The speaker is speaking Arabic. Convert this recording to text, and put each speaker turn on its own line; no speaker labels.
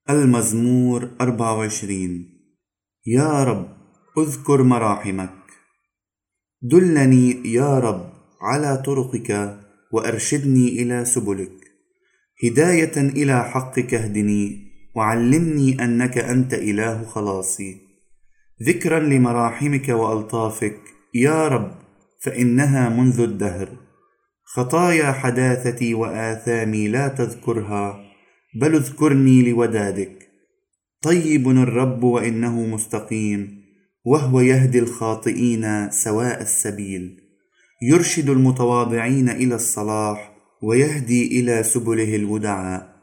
المزمور 24. يا رب اذكر مراحمك. دلني يا رب على طرقك وأرشدني إلى سبلك. هداية إلى حقك اهدني، وعلمني أنك أنت إله خلاصي. ذكرا لمراحمك وألطافك يا رب، فإنها منذ الدهر. خطايا حداثتي وآثامي لا تذكرها، بل اذكرني لودادك. طيب الرب وإنه مستقيم، وهو يهدي الخاطئين سواء السبيل. يرشد المتواضعين إلى الصلاح، ويهدي إلى سبله الودعاء.